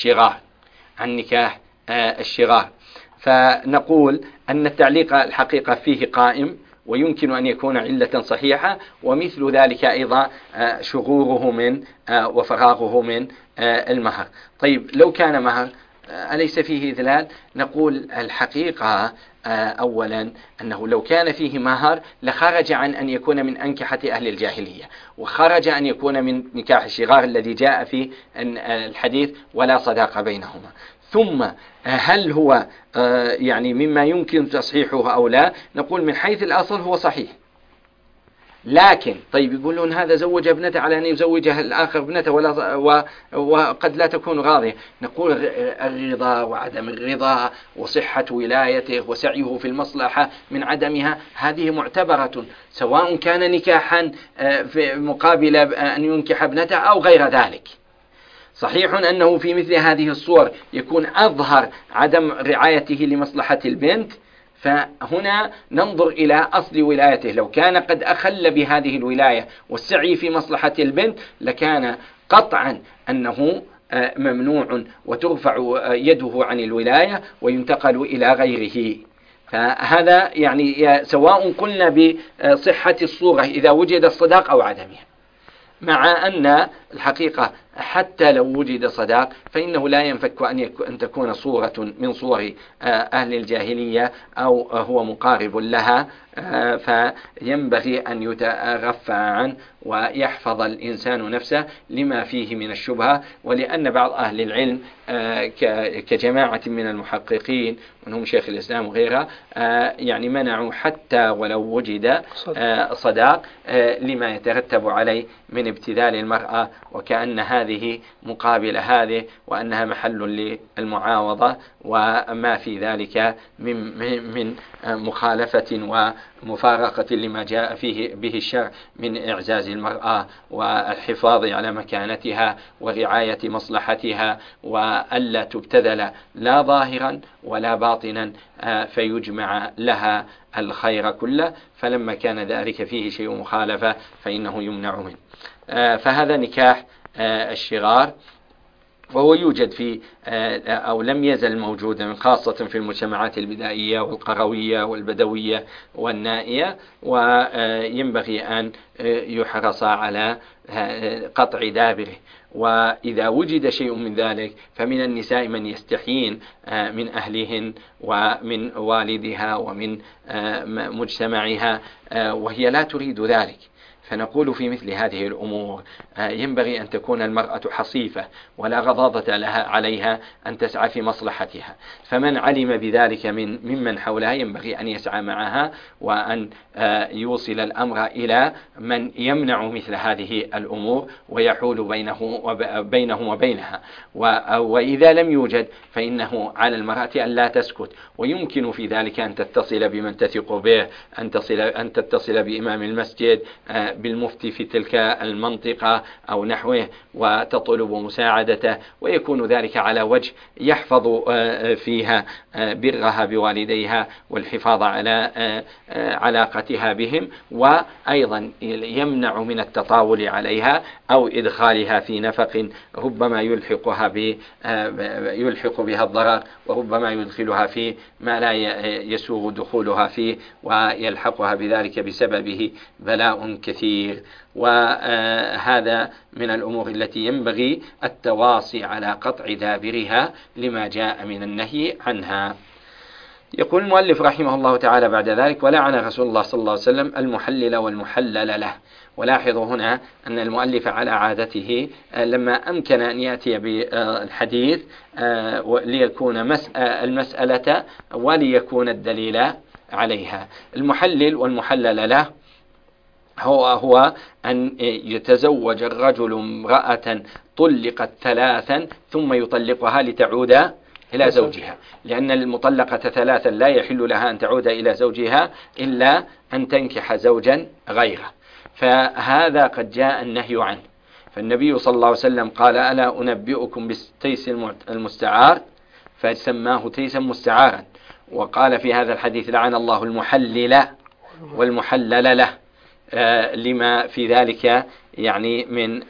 الشغار. فنقول أن التعليق الحقيقة فيه قائم، ويمكن أن يكون علة صحيحة، ومثل ذلك أيضا شغوره من وفراغه من المهر. طيب لو كان مهر أليس فيه إذلال؟ نقول الحقيقة أولا أنه لو كان فيه مهر لخرج عن أن يكون من أنكحة أهل الجاهلية، وخرج أن يكون من نكاح الشغار الذي جاء في الحديث ولا صداق بينهما. ثم هل هو يعني مما يمكن تصحيحه أو لا؟ نقول من حيث الأصل هو صحيح، لكن طيب يقولون هذا زوج ابنته على أن يزوجها الآخر ابنته وقد لا تكون راضية. نقول الرضا وعدم الرضا وصحة ولايته وسعيه في المصلحة من عدمها هذه معتبرة، سواء كان نكاحا في مقابل أن ينكح ابنته أو غير ذلك. صحيح أنه في مثل هذه الصور يكون أظهر عدم رعايته لمصلحة البنت، فهنا ننظر إلى أصل ولايته. لو كان قد أخل بهذه الولاية والسعي في مصلحة البنت لكان قطعا أنه ممنوع وترفع يده عن الولاية وينتقل إلى غيره. فهذا يعني سواء قلنا بصحة الصورة إذا وجد الصداق أو عدمها، مع أن الحقيقة حتى لو وجد صداق فإنه لا ينفك أن تكون صورة من صور أهل الجاهلية أو هو مقارب لها، فينبغي أن يتغفى عنه ويحفظ الإنسان نفسه لما فيه من الشبهة. ولأن بعض أهل العلم كجماعة من المحققين منهم شيخ الإسلام وغيرها يعني منعوا حتى ولو وجد صداق لما يترتب عليه من ابتذال المرأة، وكأن هذه مقابل هذه، وأنها محل للمعاوضة، وما في ذلك من مخالفة ومفارقة لما جاء فيه به الشرع من إعزاز المرأة والحفاظ على مكانتها ورعاية مصلحتها، وألا تبتذل لا ظاهرا ولا باطنا فيجمع لها الخير كله. فلما كان ذلك فيه شيء مخالفة فإنه يمنع منه. فهذا نكاح الشغار، وهو يوجد في أو لم يزل موجودا خاصة في المجتمعات البدائية والقروية والبدوية والنائية، وينبغي أن يحرص على قطع دابره. وإذا وجد شيء من ذلك فمن النساء من يستحيين من أهلهن ومن والدها ومن مجتمعها وهي لا تريد ذلك. فنقول في مثل هذه الأمور ينبغي أن تكون المرأة حصيفة ولا غضاضة لها عليها أن تسعى في مصلحتها، فمن علم بذلك ممن حولها ينبغي أن يسعى معها وأن يوصل الأمر إلى من يمنع مثل هذه الأمور ويحول بينهم وبينها. وإذا لم يوجد فإنه على المرأة أن لا تسكت، ويمكن في ذلك أن تتصل بمن تثق به، أن تتصل بإمام المسجد، بالمفتي في تلك المنطقة أو نحوه، وتطلب مساعدته، ويكون ذلك على وجه يحفظ فيها برها بوالديها والحفاظ على علاقتها بهم، وأيضا يمنع من التطاول عليها أو إدخالها في نفق ربما يلحق بها الضرر، وربما يدخلها في ما لا يسوغ دخولها فيه ويلحقها بذلك بسببه بلاء كثير. وهذا من الأمور التي ينبغي التواصي على قطع دابرها لما جاء من النهي عنها. يقول المؤلف رحمه الله تعالى بعد ذلك: ولعن رسول الله صلى الله عليه وسلم المحلل والمحلل له. ولاحظوا هنا أن المؤلف على عادته لما أمكن أن يأتي بالحديث ليكون المسألة وليكون الدليل عليها. المحلل والمحلل له هو أن يتزوج الرجل امرأة طلقت 3 ثم يطلقها لتعود إلى زوجها، لأن المطلقة 3 لا يحل لها أن تعود إلى زوجها إلا أن تنكح زوجا غيره، فهذا قد جاء النهي عنه. فالنبي صلى الله عليه وسلم قال: ألا أنبئكم بالتيس المستعار؟ فسماه تيسا مستعارا. وقال في هذا الحديث: لعن الله المحلل والمحلل له، لما في ذلك يعني من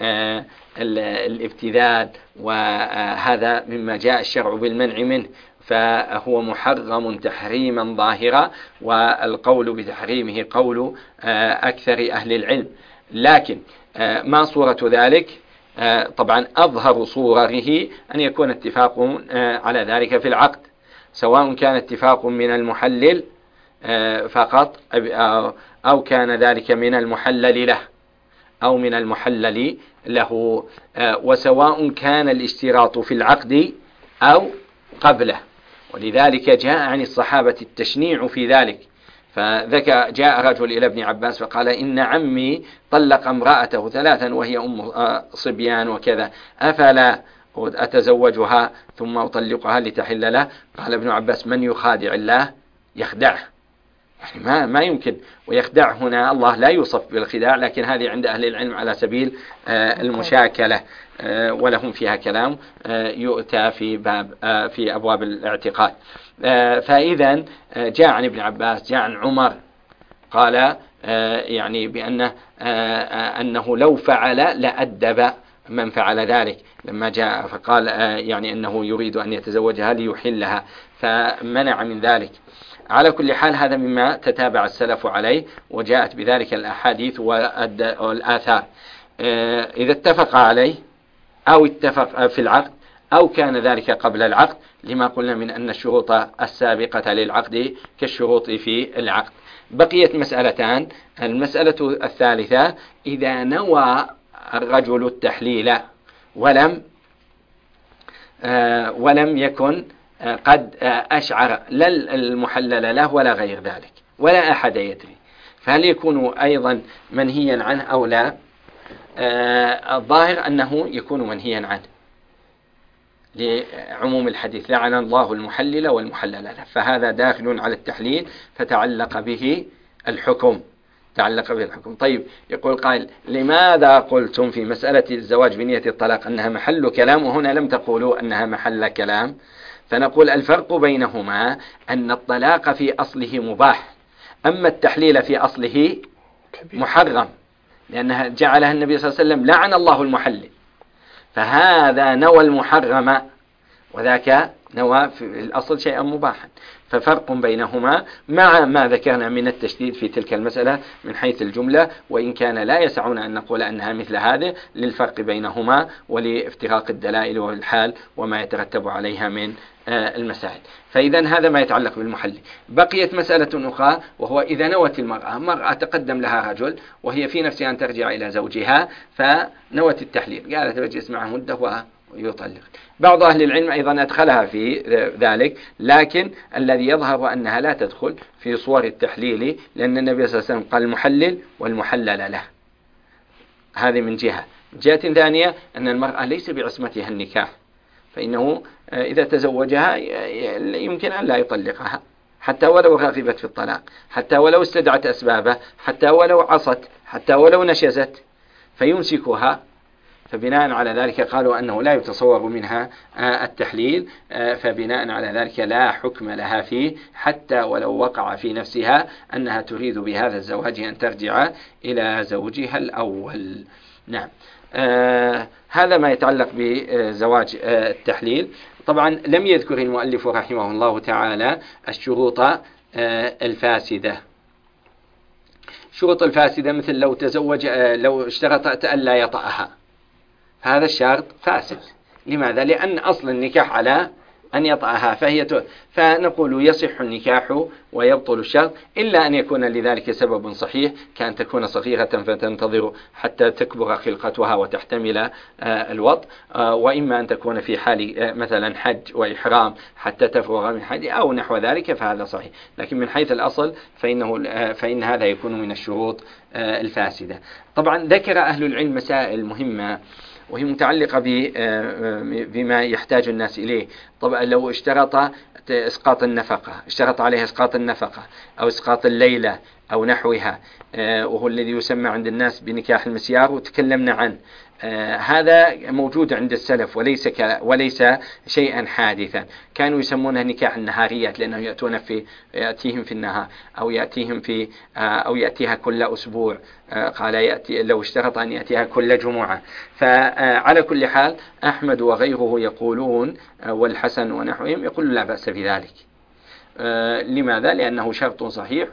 الابتذال، وهذا مما جاء الشرع بالمنع منه، فهو محرم تحريما ظاهرا، والقول بتحريمه قول أكثر أهل العلم. لكن ما صورة ذلك؟ طبعا أظهر صوره أن يكون اتفاق على ذلك في العقد، سواء كان اتفاق من المحلل فقط أو كان ذلك من المحلل له أو من المحلل له، وسواء كان الاشتراط في العقد أو قبله. ولذلك جاء عن الصحابة التشنيع في ذلك، جاء رجل إلى ابن عباس فقال: إن عمي طلق امرأته 3 وهي أم صبيان وكذا، أفلا أتزوجها ثم أطلقها لتحل له؟ قال ابن عباس: من يخادع الله يخدعه. يعني ما يمكن. ويخدع هنا الله لا يوصف بالخداع، لكن هذه عند أهل العلم على سبيل المشاكلة، ولهم فيها كلام يؤتى في أبواب الاعتقاد. فإذا جاء عن ابن عباس، جاء عن عمر قال يعني بأنه أنه لو فعل لأدب من فعل ذلك لما جاء، فقال يعني أنه يريد أن يتزوجها ليحلها، فمنع من ذلك. على كل حال هذا مما تتابع السلف عليه، وجاءت بذلك الأحاديث والآثار. إذا اتفق عليه أو اتفق في العقد أو كان ذلك قبل العقد، لما قلنا من أن الشروط السابقة للعقد كالشروط في العقد. بقيت مسألتان. المسألة الثالثة: إذا نوى الرجل التحليل ولم يكن قد أشعر لا المحلل له ولا غير ذلك ولا أحد يدري، فهل يكون أيضا منهيا عنه أو لا؟ الظاهر أنه يكون منهيا عنه لعموم الحديث: لعن الله المحلل والمحلل له، فهذا داخل على التحليل فتعلق به الحكم. طيب، يقول قائل: لماذا قلتم في مسألة الزواج بنية الطلاق أنها محل كلام وهنا لم تقولوا أنها محل كلام؟ فنقول: الفرق بينهما أن الطلاق في أصله مباح، أما التحليل في أصله محرم، لأنها جعلها النبي صلى الله عليه وسلم لعن الله المحلل، فهذا نوى المحرم وذاك نوى في الأصل شيئا مباحا. ففرق بينهما مع ما ذكرنا من التشديد في تلك المسألة من حيث الجملة، وإن كان لا يسعنا أن نقول أنها مثل هذه للفرق بينهما ولافتراق الدلائل والحال وما يترتب عليها من المسائل. فإذا هذا ما يتعلق بالمحلل. بقيت مسألة أخرى، وهو إذا نوت المرأة تقدم لها رجل وهي في نفسها أن ترجع إلى زوجها، فنوت التحليل، قالت بجلس معه مدة ويطلق. بعض أهل العلم أيضا أدخلها في ذلك، لكن الذي يظهر أنها لا تدخل في صور التحليل، لأن النبي صلى الله عليه وسلم قال: المحلل والمحلل له. هذه من جهة ثانية أن المرأة ليس بعصمتها النكاح، فإنه إذا تزوجها يمكن أن لا يطلقها حتى ولو رغبت في الطلاق، حتى ولو استدعت أسبابه، حتى ولو عصت، حتى ولو نشزت، فيمسكها. فبناء على ذلك قالوا أنه لا يتصور منها التحليل، فبناء على ذلك لا حكم لها فيه، حتى ولو وقع في نفسها أنها تريد بهذا الزواج أن ترجع إلى زوجها الأول. نعم. هذا ما يتعلق بزواج التحليل. طبعا لم يذكر المؤلف رحمه الله تعالى الشروط الفاسدة. الشروط الفاسدة مثل لو اشترطت ألا يطأها، هذا الشرط فاسد. لماذا؟ لأن أصل النكاح على أن يطأها فنقول يصح النكاح ويبطل الشرط إلا أن يكون لذلك سبب صحيح، كأن تكون صغيرة فتنتظر حتى تكبر خلقتها وتحتمل الوطء، وإما أن تكون في حال مثلا حج وإحرام حتى تفرغ من حج أو نحو ذلك، فهذا صحيح. لكن من حيث الأصل فإن هذا يكون من الشروط الفاسدة. طبعا ذكر أهل العلم مسائل مهمة وهي متعلقة بما يحتاج الناس إليه. طبعا لو اشترط إسقاط النفقة، اشترط عليه إسقاط النفقة أو إسقاط الليلة أو نحوها، وهو الذي يسمى عند الناس بنكاح المسيار وتكلمنا عنه، هذا موجود عند السلف وليس شيئا حادثا. كانوا يسمونه نكاح النهاريات لأنه يأتيهم في النهار أو يأتيها كل أسبوع. قال يأتي لو اشترط أن يأتيها كل جمعة. فعلى كل حال أحمد وغيره يقولون والحسن ونحوهم يقول لا بأس بذلك. لماذا؟ لأنه شرط صحيح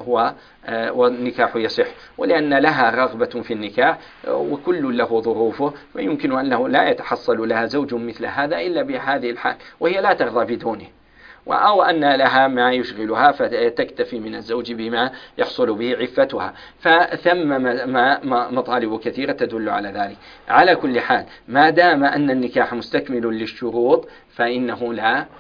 والنكاح يصح، ولأن لها رغبة في النكاح وكل له ظروفه، ويمكن أنه لا يتحصل لها زوج مثل هذا إلا بهذه الحال وهي لا ترضى بدونه، أو أن لها ما يشغلها فتكتفي من الزوج بما يحصل به عفتها. فثم مطالب كثيرة تدل على ذلك. على كل حال ما دام أن النكاح مستكمل للشروط فإنه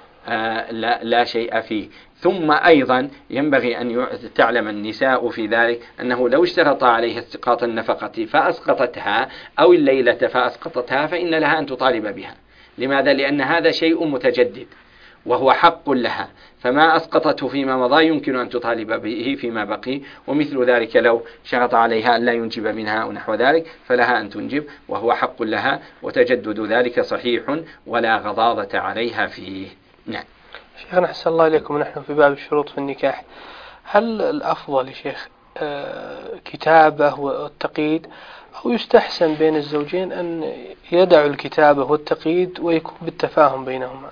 لا شيء فيه. ثم أيضا ينبغي أن تعلم النساء في ذلك أنه لو اشترط عليها استقاط النفقة فأسقطتها أو الليلة فأسقطتها فإن لها أن تطالب بها. لماذا؟ لأن هذا شيء متجدد وهو حق لها، فما أسقطته فيما مضى يمكن أن تطالب به فيما بقي، ومثل ذلك لو شرط عليها أن لا ينجب منها ونحو ذلك فلها أن تنجب وهو حق لها، وتجدد ذلك صحيح ولا غضاضة عليها فيه. نعم. شيخنا أحسن الله إليكم، نحن في باب الشروط في النكاح، هل الأفضل يا شيخ كتابة والتقييد، أو يستحسن بين الزوجين أن يدعوا الكتابة والتقييد ويكون بالتفاهم بينهما؟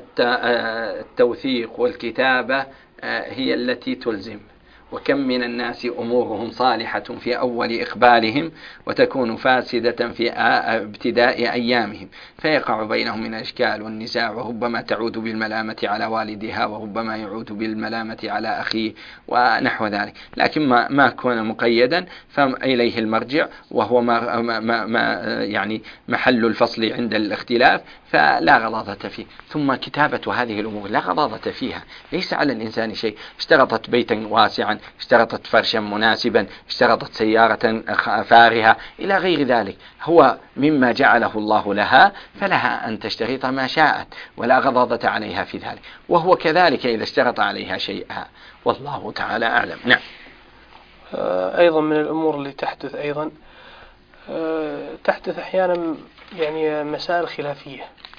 التوثيق والكتابة هي التي تلزم، وكم من الناس أمورهم صالحة في أول إقبالهم وتكون فاسدة في ابتداء أيامهم، فيقع بينهم من الأشكال والنزاع، وربما تعود بالملامة على والدها وربما يعود بالملامة على أخيه ونحو ذلك. لكن ما كان مقيدا فإليه المرجع، وهو ما يعني محل الفصل عند الاختلاف، فلا غضاضة فيه. ثم كتابة هذه الأمور لا غضاضة فيها، ليس على الإنسان شيء. اشترطت بيتا واسعا، اشترطت فرشا مناسبا، اشترطت سيارة فارهة إلى غير ذلك، هو مما جعله الله لها، فلها أن تشترط ما شاءت ولا غضاضة عليها في ذلك، وهو كذلك إذا اشترط عليها شيئا، والله تعالى أعلم. نعم. أيضا من الأمور اللي تحدث أيضا تحدث أحيانا يعني مسائل خلافية،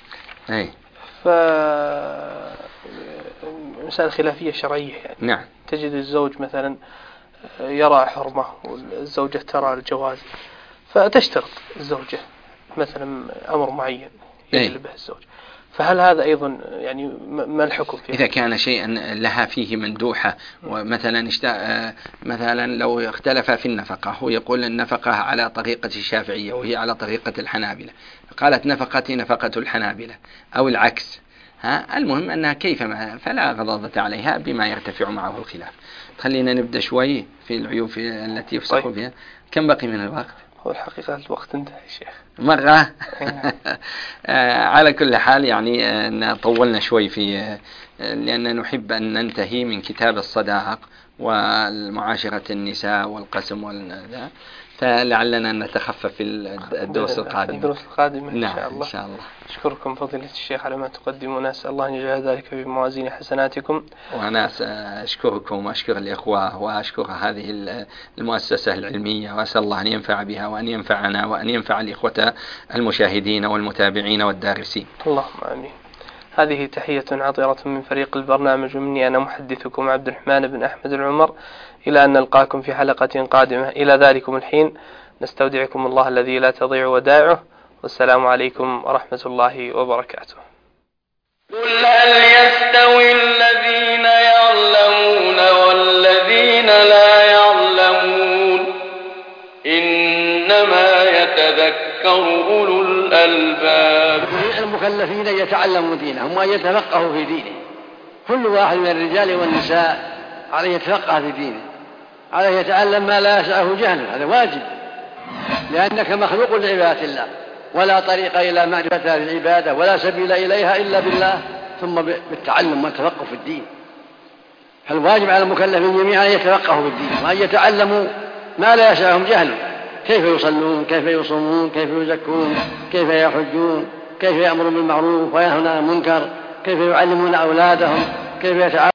مسائل خلافية شرعية يعني. نعم. تجد الزوج مثلا يرى حرمة والزوجة ترى الجواز، فتشترط الزوجة مثلا أمر معين يجلبه الزوج، فهل هذا أيضا يعني ما الحكم فيه؟ إذا كان شيئا لها فيه مندوحة، ومثلا مثلا لو اختلف في النفقة، هو يقول النفقة على طريقة الشافعية وهي على طريقة الحنابلة، قالت نفقتي نفقة الحنابلة أو العكس، المهم أنها كيفما فلا غضاضة عليها بما يرتفع معه الخلاف. خلينا نبدأ شوي في العيوب التي يفسخ بها. كم بقي من الوقت؟ هو الحقيقة الوقت انتهى يا شيخ مرة. على كل حال يعني طولنا شوي في لأن نحب أن ننتهي من كتاب الصداق والمعاشرة النساء والقسم والذا، فلعلنا نتخفف في الدروس القادمة. نعم إن شاء الله. أشكركم فضيلة الشيخ على ما تقدمون، أسأل الله أن يجعل ذلك في موازين حسناتكم. وأنا أشكركم وأشكر الإخوة وأشكر هذه المؤسسة العلمية، وأسأل الله أن ينفع بها وأن ينفعنا وأن ينفع الإخوة المشاهدين والمتابعين والدارسين. اللهم آمين. هذه تحية عطرة من فريق البرنامج، ومني أنا محدثكم عبد الرحمن بن أحمد العمر، إلى أن نلقاكم في حلقة قادمة. إلى ذلكم الحين نستودعكم الله الذي لا تضيع ودائعه، والسلام عليكم ورحمة الله وبركاته. قل هل يستوي الذين يعلمون والذين لا يعلمون؟ إنما يتذكر أولو الألباب. المكلفين أن يتعلموا دينهم وأن يتفقهوا في دينه. كل واحد من الرجال والنساء عليه يتفقه في دينه، عليه يتعلم ما لا يسعه جهله، هذا واجب، لأنك مخلوق لعبادة الله، ولا طريق إلى معرفة هذه العبادة ولا سبيل إليها إلا بالله ثم بالتعلم والتفقه في الدين. فالواجب على المكلفين جميعا أن يتفقهوا في الدين وأن يتعلموا ما لا يسعهم جهله، كيف يصلون، كيف يصومون، كيف يزكون، كيف يحجون، كيف يأمرون بالمعروف وينهون عن المنكر، كيف يعلمون أولادهم، كيف يتعاملون